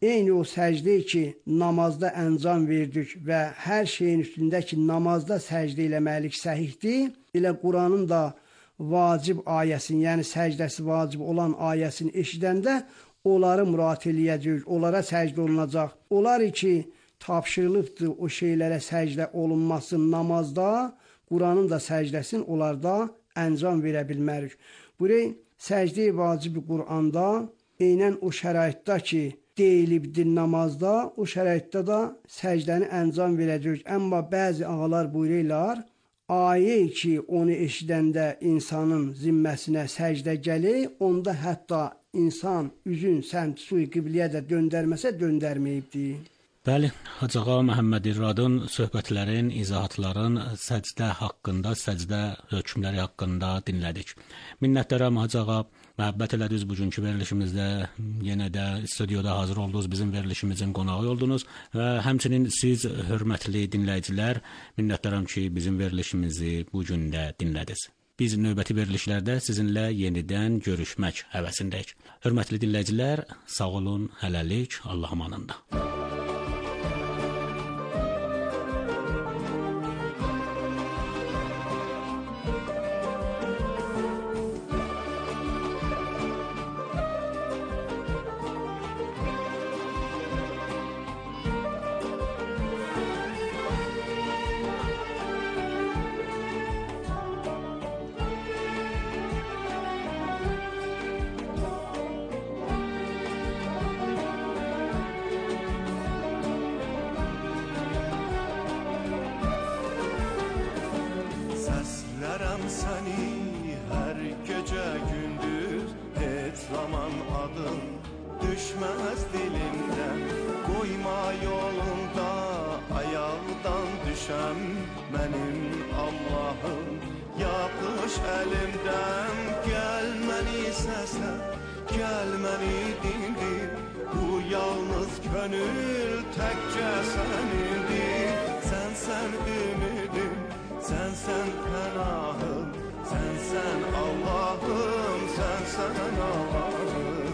eyni o səcdə ki, namazda əncam verdik və hər şeyin üstündə ki, namazda səcdə eləməlik səhihdir, elə Quranın da vacib ayəsini, yəni səcdəsi vacib olan ayəsini eşidəndə onları müraciət eləyəcək, onlara səcdə olunacaq. Onlar ki, tapşırılıbdır o şeylərə səcdə olunması namazda, Quranın da səcdəsini onlarda əncam verə bilmərik. Buraya səcdə-i vacibi Quranda eynən o şəraitdə ki, deyilibdir namazda, o şəraitdə də səcdəni əncam verəcək. Amma bəzi ağalar buyururlar, ayə ki, onu eşidəndə insanın zimməsinə səcdə gəlir, onda hətta insan üzün səmt suyu qibliyə də döndərməsə döndərməyibdir. Bəli, Hacı Ağa Məhəmməd İradın söhbətlərin, izahatların səcdə haqqında, səcdə hökmləri haqqında dinlədik. Minnətdaram Hacı Ağa, məhəbbət elədiniz bugünkü verilişimizdə, yenə də studiyada hazır oldunuz, bizim verilişimizin qonağı oldunuz və həmçinin siz, hörmətli dinləyicilər, minnətdaram ki, bizim verilişimizi bugün də dinlədiniz. Biz növbəti verilişlərdə sizinlə yenidən görüşmək həvəsindəyik. Hörmətli dinləyicilər, sağ olun, hələlik, Allah amanında. Seni her gece gündüz hiç zaman adın düşmez dilimden. Koyma yolunda ayağdan düşen benim Allah'ım. Yapış elimden gelmeni sesle, gelmeni dindir. Bu yalnız gönül tekçe senindir. Sen ümidim, sen pənahım, sen Allah'ım, sen Allah'ım.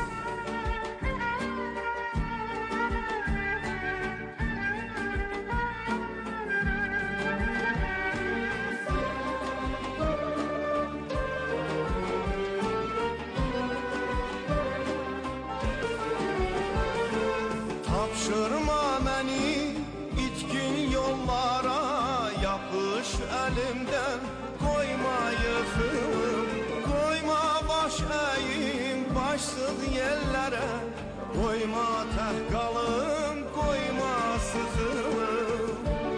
Tapşırma beni itkin yollara, yapış elimden, koyma yıkım, koyma baş eğim, başsız yerlere, koyma tehkalım, koyma sıkılım.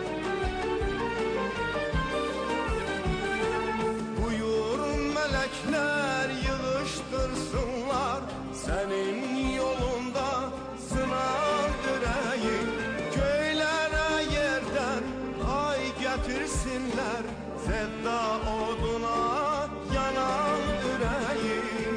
Buyur melekler yığıştırsınlar senin yolunda sınav yüreğin, köylere yerden ay getirsinler, sevda oduna yanan yüreğim.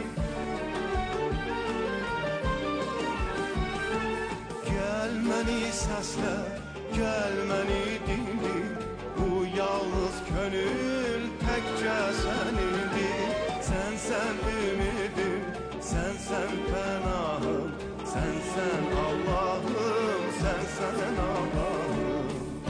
Gelmeni sesle, gelmeni dindir, bu yalnız gönül tekçe senindir. Sen ümidim, sen pənahım, sen Allah'ım, sen Allah'ım.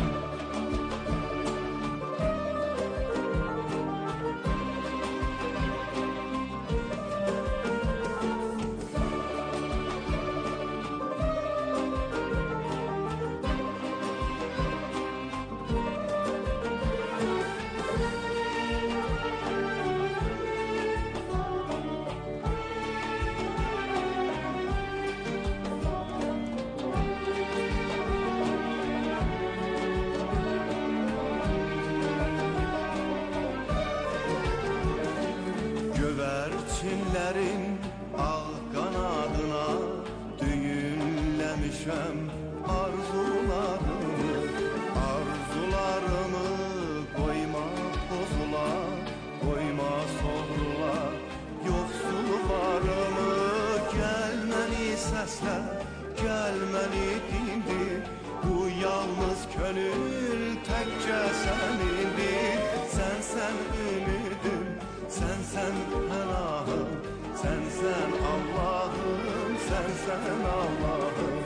Güvercinlerin ağ kanadına düğümlemişem arzularımı, arzularımı koyma bozula, koyma sorula, yoksullarımı. Gelmeni sesle, gelmeni dindir, bu yalnız gönül tekçe senindir. Sen ümidim, sen pənahım, sen Allah'ım, sen Allah'ım.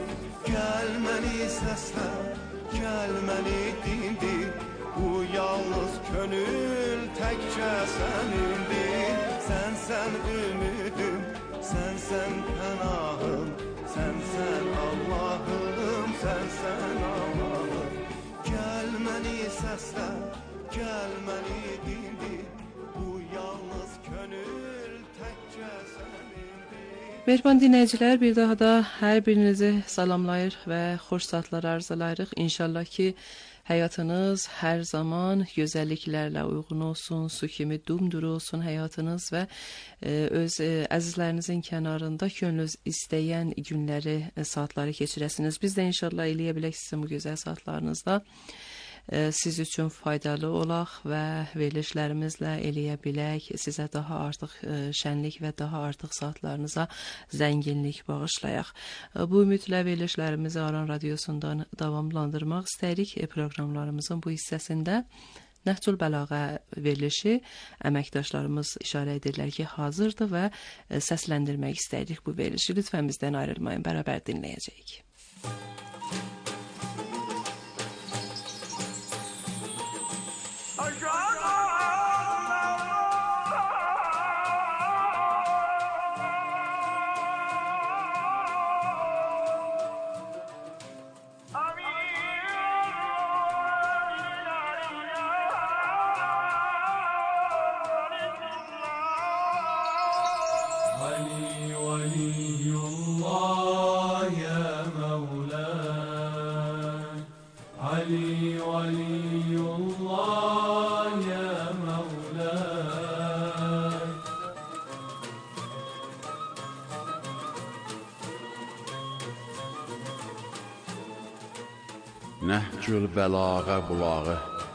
səslər, gəl məni dindir. Bu yalnız könül təkcə sənindir. Sənsən ümidim, sənsən pənahım, sənsən Allahım, sənsən Allahım. Gəl məni səslər, gəl məni dindir. Bu yalnız könül təkcə sənindir. Mehriban dinləyicilər, bir daha da hər birinizi salamlayır və xoş saatlar arzulayırıq. İnşallah ki, həyatınız hər zaman gözəlliklərlə uyğun olsun, su kimi dumduru olsun həyatınız və öz əzizlərinizin kənarında könlünüz istəyən günləri, saatları keçirəsiniz. Biz də inşallah eləyə bilək sizin bu gözəl saatlarınızda siz üçün faydalı olaq və verilişlərimizlə eləyə bilək, sizə daha artıq şənlik və daha artıq saatlarınıza zənginlik bağışlayaq. Bu ümidlə verilişlərimizi Aran Radiosundan davamlandırmaq istəyirik. Proqramlarımızın bu hissəsində Nəhcül Bəlağə verilişi əməkdaşlarımız işarə edirlər ki, hazırdır və səsləndirmək istəyirik bu verilişi. Lütfən bizdən ayrılmayın, bərabər dinləyəcəyik. Nəhcül Bəlağə bulağı.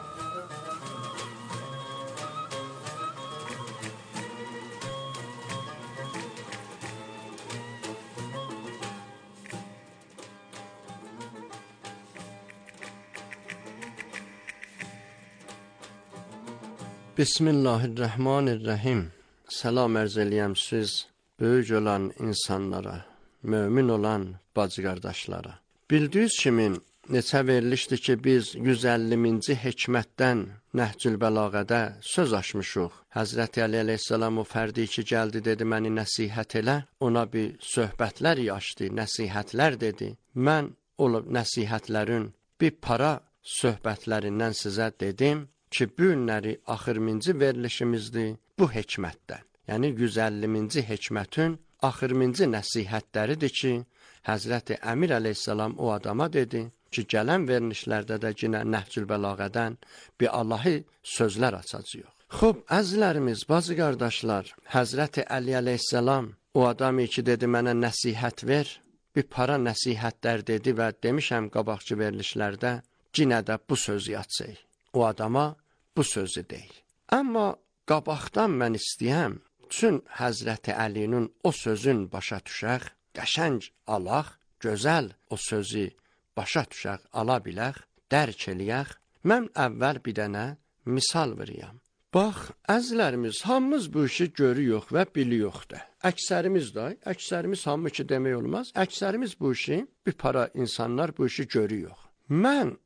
Bismillahirrahmanirrahim. Salam ərz eləyəm siz böyük olan insanlara, mömin olan bacı qardaşlara. Bildiyiniz kimi neçə verilişdir ki, biz 150-ci hikmətdən Nəhcül Bəlağədə söz açmışıq. Həzrəti Əli əleyhissalam o fərdi ki, gəldi, dedi, məni nəsihət elə. Ona bir söhbətlər açdı, nəsihətlər dedi. Mən o nəsihətlərin bir para söhbətlərindən sizə dedim ki, bu günləri axırıncı verilişimizdir bu hikmətdən. Yəni 150-ci hikmətin axırıncı nəsihətləridir ki, Həzrəti Əmir əleyhissalam o adama dedi ki, gələn verilişlərdə də yine Nəhcül Bəlağədən bir Allahi sözlər açacağıq. Xub, əzizlərimiz, bacı qardaşlar, Həzrəti Əli əleyhissalam o adamı ki, dedi, mənə nəsihət ver, bir para nəsihətlər dedi və demişəm qabaqçı verilişlərdə, yine də bu sözü açacaq. O adama bu sözü deyil. Amma qabaqdan mən istəyəm, üçün Həzrəti Əlinin o sözün başa düşək, qəşəng alaq, gözəl o sözü başa düşək, ala bilək, dərk eləyək. Mən əvvəl bir dənə misal veriyəm. Bax, əzizlərimiz, hamımız bu işi görüyoruz və biliyoruz da. Əksərimiz hamı ki demək olmaz, əksərimiz bu işi, bir para insanlar bu işi görüyor. Mən